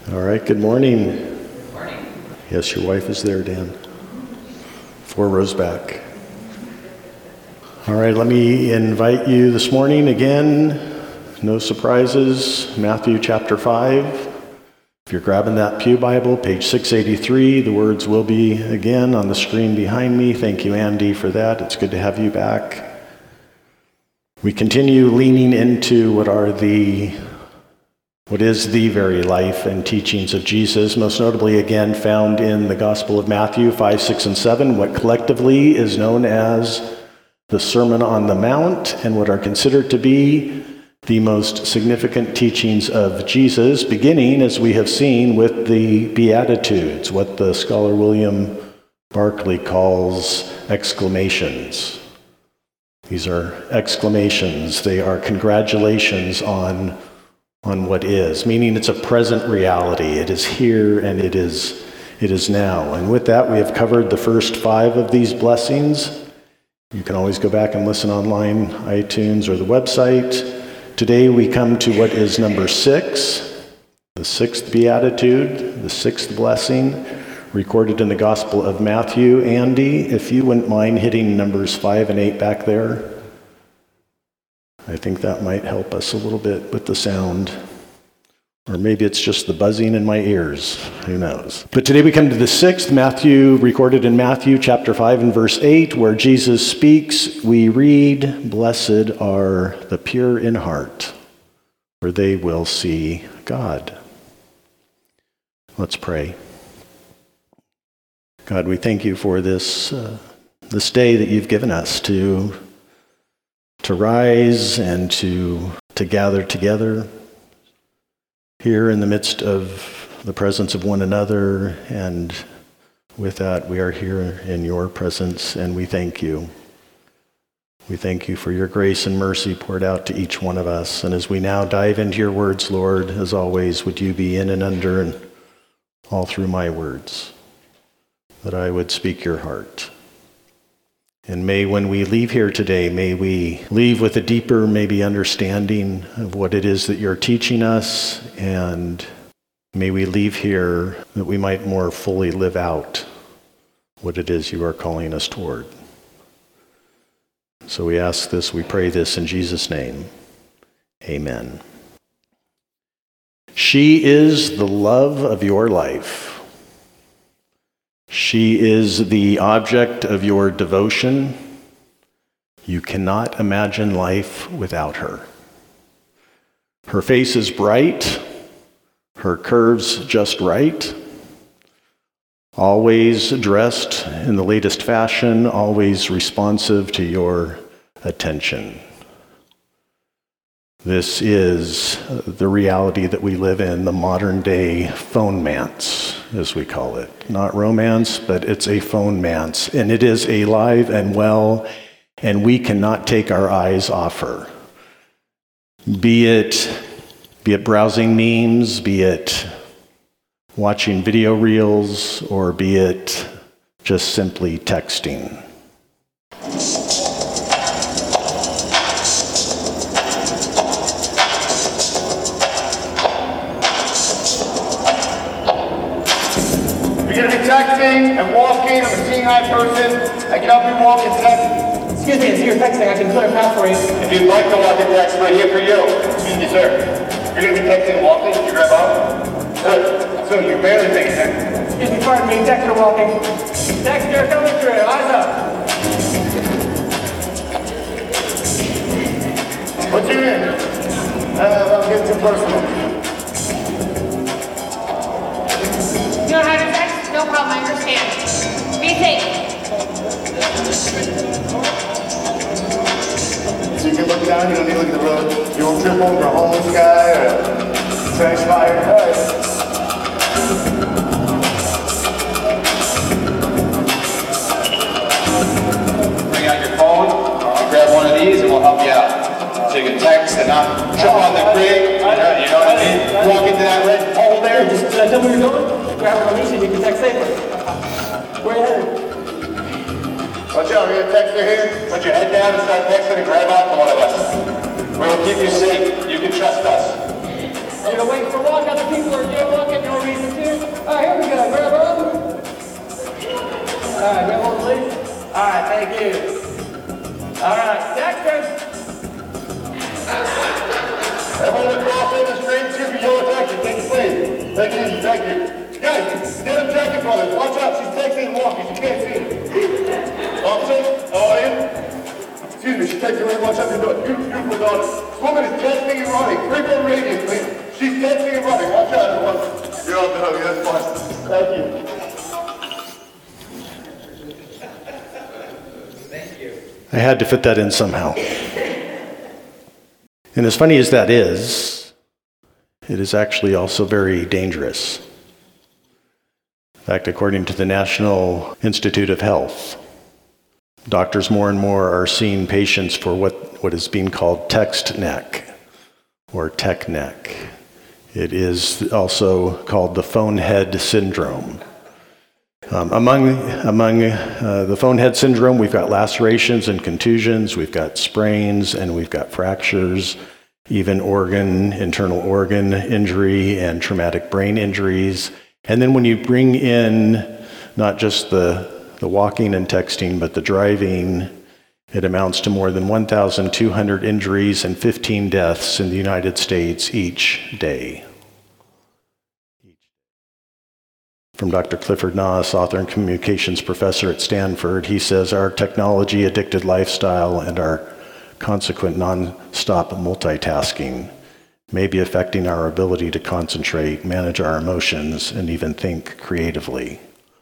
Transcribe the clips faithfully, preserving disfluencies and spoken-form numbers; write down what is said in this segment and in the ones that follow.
All right, good morning. Good morning. Yes, your wife is there, Dan. Four rows back. All right, let me invite you this morning again. No surprises. Matthew chapter five. If you're grabbing that Pew Bible, page six eighty-three, the words will be again on the screen behind me. Thank you, Andy, for that. It's good to have you back. We continue leaning into what are the What is the very life and teachings of Jesus, most notably again found in the Gospel of Matthew five, six, and seven, what collectively is known as the Sermon on the Mount, and what are considered to be the most significant teachings of Jesus, beginning, as we have seen, with the Beatitudes, what the scholar William Barclay calls exclamations. These are exclamations. They are congratulations on on what is, meaning it's a present reality. It is here and it is it is now. And with that, we have covered the first five of these blessings. You can always go back and listen online, iTunes or the website. Today we come to what is number six, the sixth beatitude, the sixth blessing, recorded in the Gospel of Matthew. Andy, if you wouldn't mind hitting numbers five and eight back there. I think that might help us a little bit with the sound. Or maybe it's just the buzzing in my ears. Who knows? But today we come to the sixth, Matthew, recorded in Matthew chapter five and verse eight, where Jesus speaks. We read, "Blessed are the pure in heart, for they will see God." Let's pray. God, we thank you for this, uh, this day that you've given us to to rise and to to gather together here in the midst of the presence of one another, and with that we are here in your presence, and we thank you. We thank you for your grace and mercy poured out to each one of us. And as we now dive into your words, Lord, as always, would you be in and under and all through my words, that I would speak your heart. And may, when we leave here today, may we leave with a deeper, maybe, understanding of what it is that you're teaching us, and may we leave here that we might more fully live out what it is you are calling us toward. So we ask this, we pray this in Jesus' name. Amen. She is the love of your life. She is the object of your devotion. You cannot imagine life without her. Her face is bright, her curves just right, always dressed in the latest fashion, always responsive to your attention. This is the reality that we live in, the modern day phone-mance, as we call it. Not romance, but it's a phone-mance. And it is alive and well, and we cannot take our eyes off her. Be it, be it browsing memes, be it watching video reels, or be it just simply texting. Texting and walking. I'm a seeing eye person. I can help you walk and text. Excuse me, I see you're texting. I can clear a path for you. If you'd like to walk and text, we're here for you. Excuse me, sir. You're going to be texting and walking? Did you grab off? So, so you're barely paying attention. Excuse me, pardon me. Texter walking. Texter coming through. Eyes up. What's your name? Uh, I'm getting too personal. You know how to text? No problem, I understand. Be safe. So you can look down, you don't need to look at the road. You won't trip over a homeless guy or a trash fire. All right. Bring out your phone, and grab one of these, and we'll help you out. So you can text and not jump on the grid. You know, you know what I mean? Walk into that red hole there. Just uh, tell me where you're going. Grab a release and you can text safely. Where are you headed? Watch out, we're gonna text her here. Put your head down and start texting and grab out to one of us. We'll keep you safe. You can trust us. Are you gonna wait for one? Other people are doing walking. Thank you. All right, Dexter. Everyone across in the street, excuse me, yellow taxi, take your place. Take it easy, thank you. Guys, denim jacket brothers, watch out, she's texting and walking, she can't see you. Officer, how are you? Excuse me, she's texting and watch out the door. Beautiful daughter. This woman is texting and running. Three four radius, please. She's texting and running. Watch out, everyone. You're off the hook, that's fine. Thank you. I had to fit that in somehow. And as funny as that is, it is actually also very dangerous. In fact, according to the National Institute of Health, doctors more and more are seeing patients for what, what is being called text neck or tech neck. It is also called the phone head syndrome. Um, among among uh, the phone head syndrome, we've got lacerations and contusions, we've got sprains, and we've got fractures, even organ, internal organ injury and traumatic brain injuries. And then when you bring in not just the, the walking and texting, but the driving, it amounts to more than one thousand two hundred injuries and fifteen deaths in the United States each day. From Doctor Clifford Nass, author and communications professor at Stanford, he says our technology-addicted lifestyle and our consequent non-stop multitasking may be affecting our ability to concentrate, manage our emotions, and even think creatively.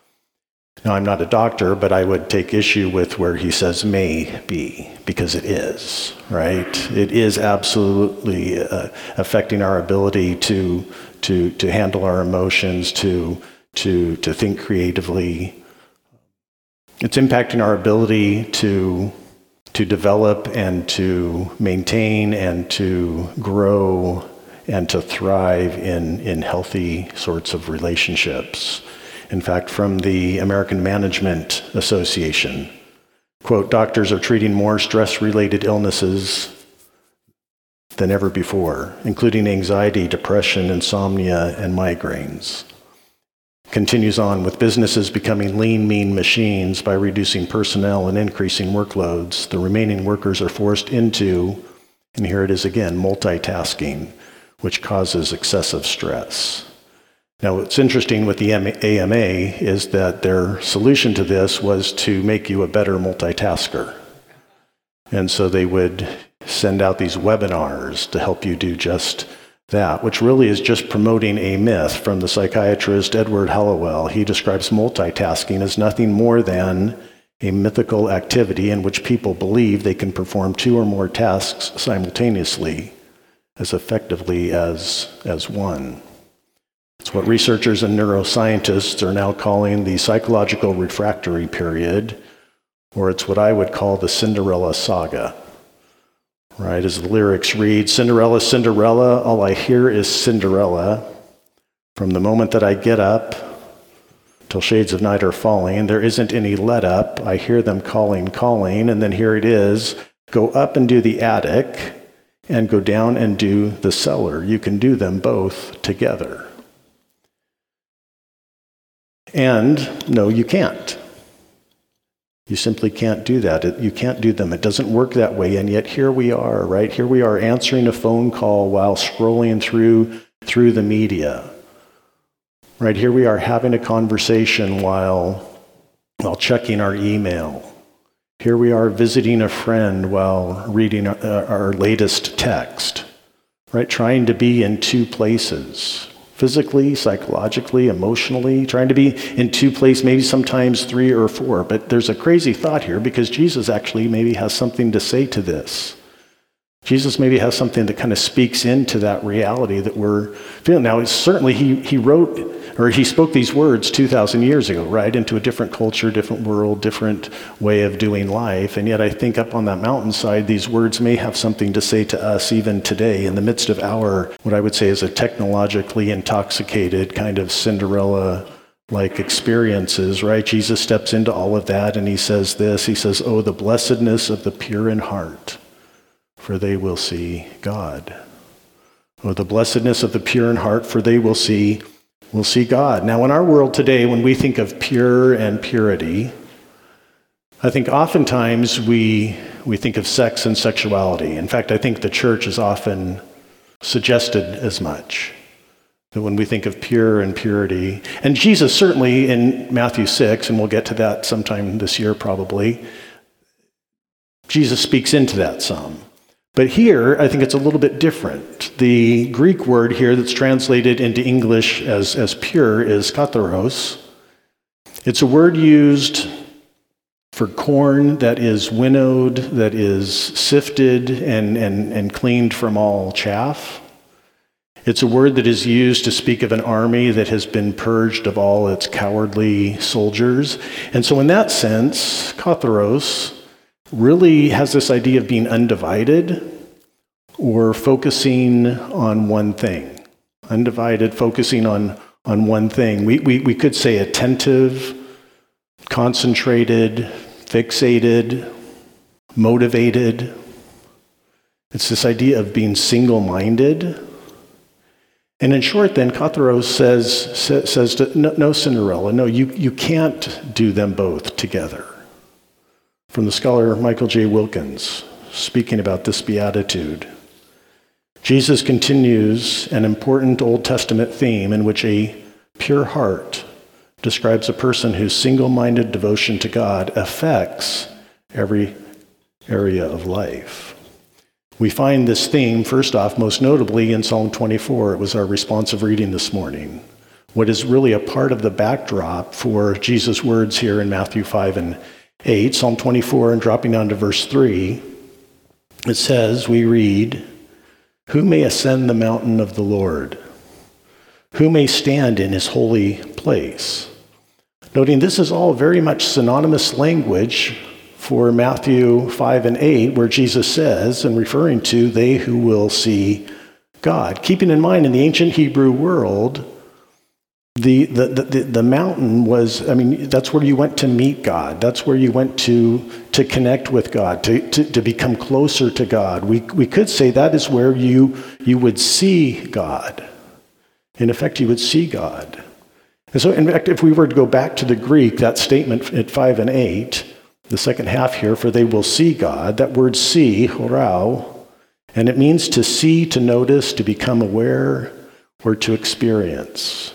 Now, I'm not a doctor, but I would take issue with where he says may be, because it is, right? It is absolutely uh, affecting our ability to, to, to handle our emotions, to to to think creatively. It's impacting our ability to to develop and to maintain and to grow and to thrive in, in healthy sorts of relationships. In fact, from the American Management Association, quote, doctors are treating more stress-related illnesses than ever before, including anxiety, depression, insomnia, and migraines. Continues on, with businesses becoming lean, mean machines by reducing personnel and increasing workloads, the remaining workers are forced into, and here it is again, multitasking, which causes excessive stress. Now, what's interesting with the A M A is that their solution to this was to make you a better multitasker. And so they would send out these webinars to help you do just that, which really is just promoting a myth from the psychiatrist Edward Hallowell. He describes multitasking as nothing more than a mythical activity in which people believe they can perform two or more tasks simultaneously as effectively as, as one. It's what researchers and neuroscientists are now calling the psychological refractory period, or it's what I would call the Cinderella saga. Right, as the lyrics read, Cinderella, Cinderella, all I hear is Cinderella. From the moment that I get up till shades of night are falling, there isn't any let up. I hear them calling, calling, and then here it is. Go up and do the attic and go down and do the cellar. You can do them both together. And no, you can't. You simply can't do that. It, you can't do them. It doesn't work that way. And yet here we are, right? Here we are answering a phone call while scrolling through through the media. Right? Here we are having a conversation while while checking our email. Here we are visiting a friend while reading our, our latest text. Right? Trying to be in two places. Physically, psychologically, emotionally, trying to be in two places, maybe sometimes three or four. But there's a crazy thought here because Jesus actually maybe has something to say to this. Jesus maybe has something that kind of speaks into that reality that we're feeling. Now, it's certainly he he wrote, or he spoke these words two thousand years ago, right? Into a different culture, different world, different way of doing life. And yet I think up on that mountainside, these words may have something to say to us even today in the midst of our, what I would say is a technologically intoxicated kind of Cinderella-like experiences, right? Jesus steps into all of that and he says this, he says, oh, the blessedness of the pure in heart, for they will see God. Oh, the blessedness of the pure in heart, for they will see will see God. Now, in our world today, when we think of pure and purity, I think oftentimes we we think of sex and sexuality. In fact, I think the church has often suggested as much. That when we think of pure and purity, and Jesus certainly in Matthew six, and we'll get to that sometime this year probably, Jesus speaks into that some. But here, I think it's a little bit different. The Greek word here that's translated into English as, as pure is katharos. It's a word used for corn that is winnowed, that is sifted and, and, and cleaned from all chaff. It's a word that is used to speak of an army that has been purged of all its cowardly soldiers. And so in that sense, katharos really has this idea of being undivided or focusing on one thing. Undivided, focusing on, on one thing. We, we, we could say attentive, concentrated, fixated, motivated. It's this idea of being single-minded. And in short, then, katharos says, says, says to, no, no, Cinderella, no, you, you can't do them both together. From the scholar Michael J. Wilkins, speaking about this beatitude. Jesus continues an important Old Testament theme in which a pure heart describes a person whose single-minded devotion to God affects every area of life. We find this theme, first off, most notably in Psalm twenty-four. It was our responsive reading this morning. What is really a part of the backdrop for Jesus' words here in Matthew five and eight, Psalm twenty-four, and dropping down to verse three, it says, we read, "Who may ascend the mountain of the Lord? Who may stand in his holy place?" Noting this is all very much synonymous language for Matthew five and eight, where Jesus says, and referring to, they who will see God. Keeping in mind, in the ancient Hebrew world, the, the, the, the mountain was, I mean, that's where you went to meet God. That's where you went to, to connect with God, to, to, to become closer to God. We, we could say that is where you, you would see God. In effect, you would see God. And so, in fact, if we were to go back to the Greek, that statement at five and eight, the second half here, for they will see God, that word see, horao, and it means to see, to notice, to become aware, or to experience.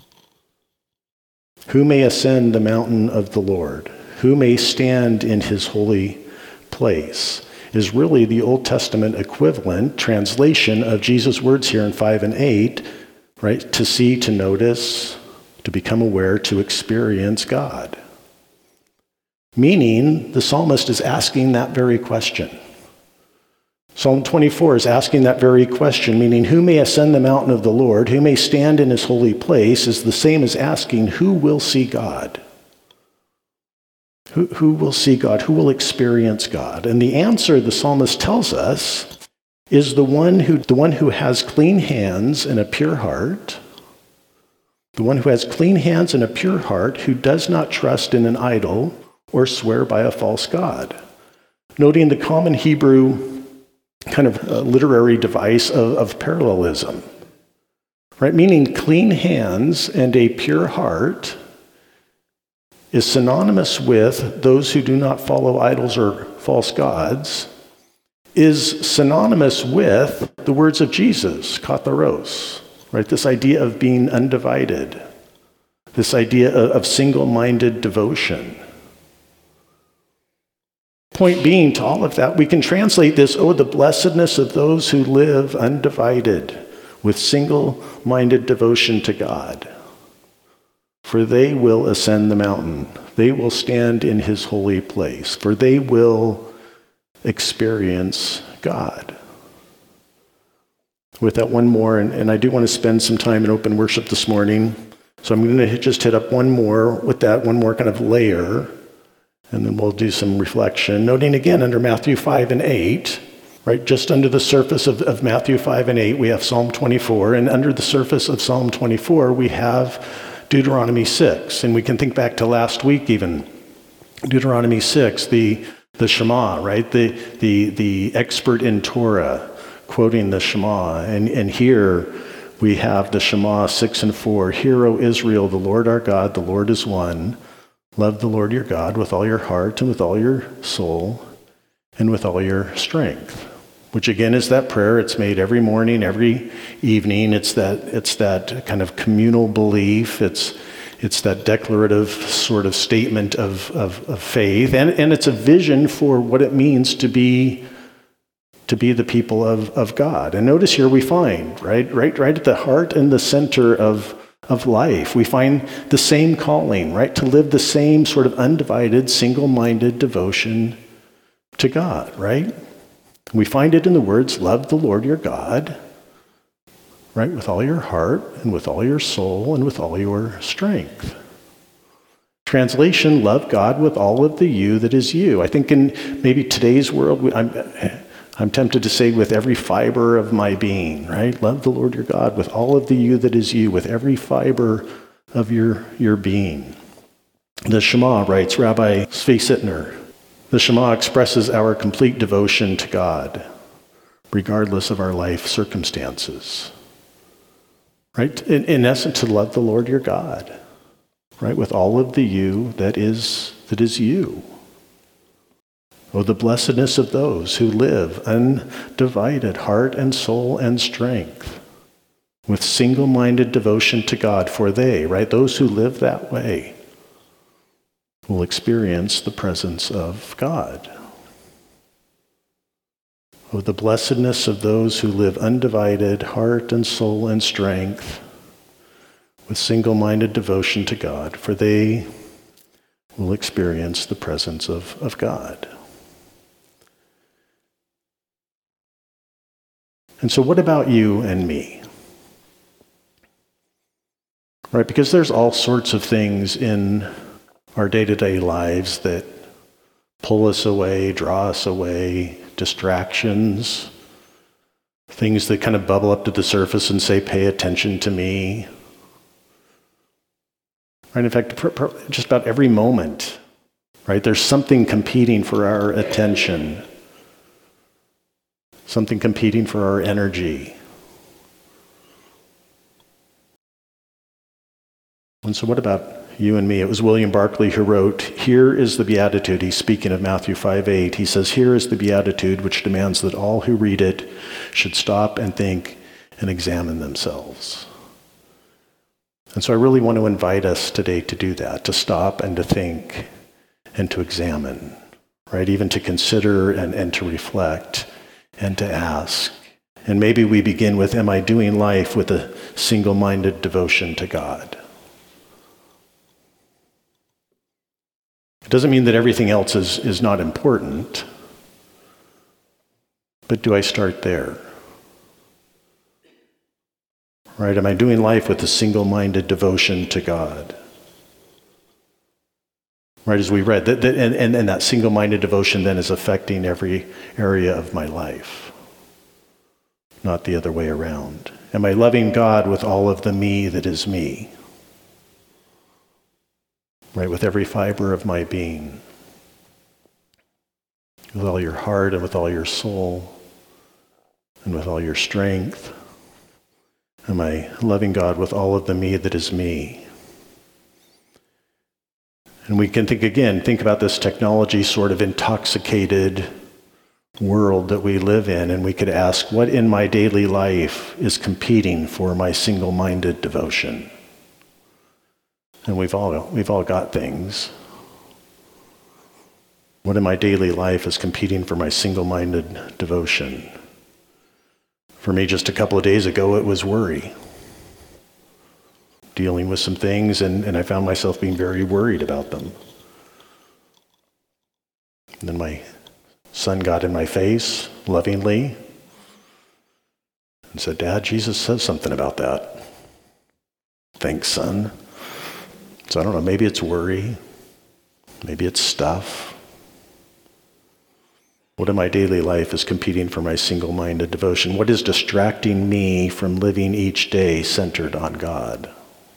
Who may ascend the mountain of the Lord? Who may stand in his holy place? Is really the Old Testament equivalent translation of Jesus' words here in five and eight, right? To see, to notice, to become aware, to experience God. Meaning, the psalmist is asking that very question. Psalm twenty-four is asking that very question, meaning who may ascend the mountain of the Lord, who may stand in his holy place, is the same as asking who will see God. Who, who will see God? Who will experience God? And the answer, the psalmist tells us, is the one who, the one who has clean hands and a pure heart, the one who has clean hands and a pure heart, who does not trust in an idol or swear by a false god. Noting the common Hebrew kind of uh, literary device of, of parallelism, right? Meaning clean hands and a pure heart is synonymous with those who do not follow idols or false gods, is synonymous with the words of Jesus, katharos, right? This idea of being undivided, this idea of, of single-minded devotion. Point being, to all of that, we can translate this, oh, the blessedness of those who live undivided with single-minded devotion to God. For they will ascend the mountain. They will stand in his holy place. For they will experience God. With that, one more, and, and I do want to spend some time in open worship this morning. So I'm going to just hit up one more with that, one more kind of layer. And then we'll do some reflection. Noting again under Matthew five and eight, right, just under the surface of, of Matthew five and eight, we have Psalm twenty-four. And under the surface of Psalm twenty-four, we have Deuteronomy six. And we can think back to last week even. Deuteronomy six, the, the Shema, right, the, the, the expert in Torah quoting the Shema. And, and here we have the Shema six and four. Hear, O Israel, the Lord our God, the Lord is one. Love the Lord your God with all your heart and with all your soul and with all your strength. Which again is that prayer. It's made every morning, every evening. It's that it's that kind of communal belief. It's it's that declarative sort of statement of, of, of faith. And, and it's a vision for what it means to be to be the people of, of God. And notice here we find, right, right, right at the heart and the center of, of life, we find the same calling, right, to live the same sort of undivided, single-minded devotion to God, right? We find it in the words, love the Lord your God, right, with all your heart and with all your soul and with all your strength. Translation, love God with all of the you that is you. I think in maybe today's world, we, I'm, I'm tempted to say with every fiber of my being, right? Love the Lord your God with all of the you that is you, with every fiber of your, your being. The Shema, writes Rabbi Zvi Sittner, the Shema expresses our complete devotion to God, regardless of our life circumstances. Right? In, in essence, to love the Lord your God, right? With all of the you that is that is you. Oh, the blessedness of those who live undivided heart and soul and strength, with single-minded devotion to God, for they, right? Those who live that way will experience the presence of God. Oh, the blessedness of those who live undivided heart and soul and strength with single-minded devotion to God, for they will experience the presence of, of God. And so what about you and me? Right, because there's all sorts of things in our day-to-day lives that pull us away, draw us away, distractions, things that kind of bubble up to the surface and say, pay attention to me. Right? In fact, just about every moment, right, there's something competing for our attention, something competing for our energy. And so what about you and me? It was William Barclay who wrote, here is the beatitude. He's speaking of Matthew five eight. He says, here is the beatitude which demands that all who read it should stop and think and examine themselves. And so I really want to invite us today to do that, to stop and to think and to examine, right? Even to consider and, and to reflect and to ask. And maybe we begin with, am I doing life with a single-minded devotion to God? It doesn't mean that everything else is, is not important, but do I start there? Right? Am I doing life with a single-minded devotion to God? Right, as we read, that, that, and, and, and that single-minded devotion then is affecting every area of my life, not the other way around. Am I loving God with all of the me that is me? Right, with every fiber of my being, with all your heart and with all your soul and with all your strength. Am I loving God with all of the me that is me? And we can think again, think about this technology sort of intoxicated world that we live in, and we could ask, what in my daily life is competing for my single-minded devotion? And we've all we've all got things. What in my daily life is competing for my single-minded devotion? For me, just a couple of days ago, it was worry. Dealing with some things, and, and I found myself being very worried about them. And then my son got in my face lovingly and said, Dad, Jesus says something about that. Thanks, son. So I don't know, maybe it's worry, maybe it's stuff. What in my daily life is competing for my single-minded devotion? What is distracting me from living each day centered on God?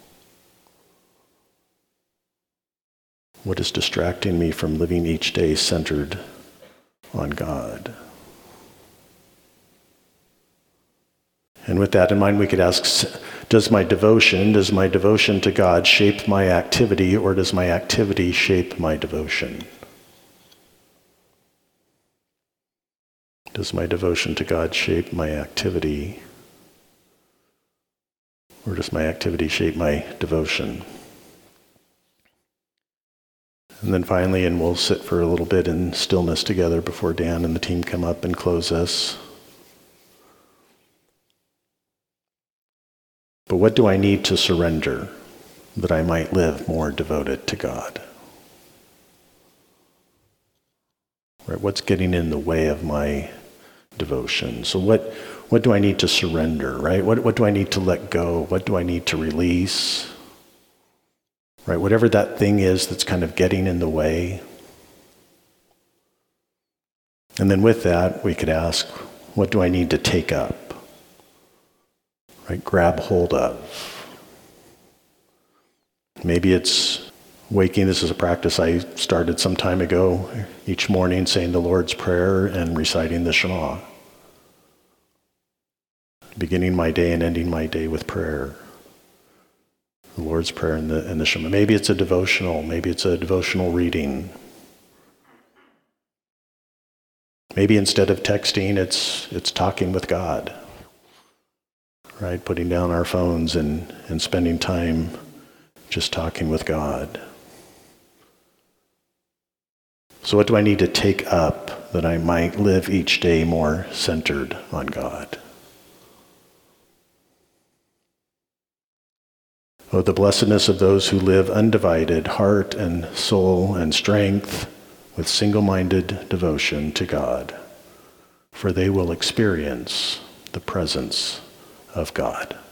What is distracting me from living each day centered on God? And with that in mind, we could ask, Does my devotion, does my devotion to God shape my activity, or does my activity shape my devotion? Does my devotion to God shape my activity, or does my activity shape my devotion? And then finally, and we'll sit for a little bit in stillness together before Dan and the team come up and close us. But what do I need to surrender that I might live more devoted to God? Right? What's getting in the way of my devotion? So what, what do I need to surrender, right? What, what do I need to let go? What do I need to release? Right? Whatever that thing is that's kind of getting in the way. And then with that, we could ask, what do I need to take up? Right? Grab hold of. Maybe it's waking. This is a practice I started some time ago, each morning saying the Lord's Prayer and reciting the Shema. Beginning my day and ending my day with prayer. The Lord's Prayer and the, and the Shema. Maybe it's a devotional. Maybe it's a devotional reading. Maybe instead of texting, it's it's talking with God. Right? Putting down our phones and, and spending time just talking with God. So what do I need to take up that I might live each day more centered on God? Oh, the blessedness of those who live undivided, heart and soul and strength, with single-minded devotion to God, for they will experience the presence of God.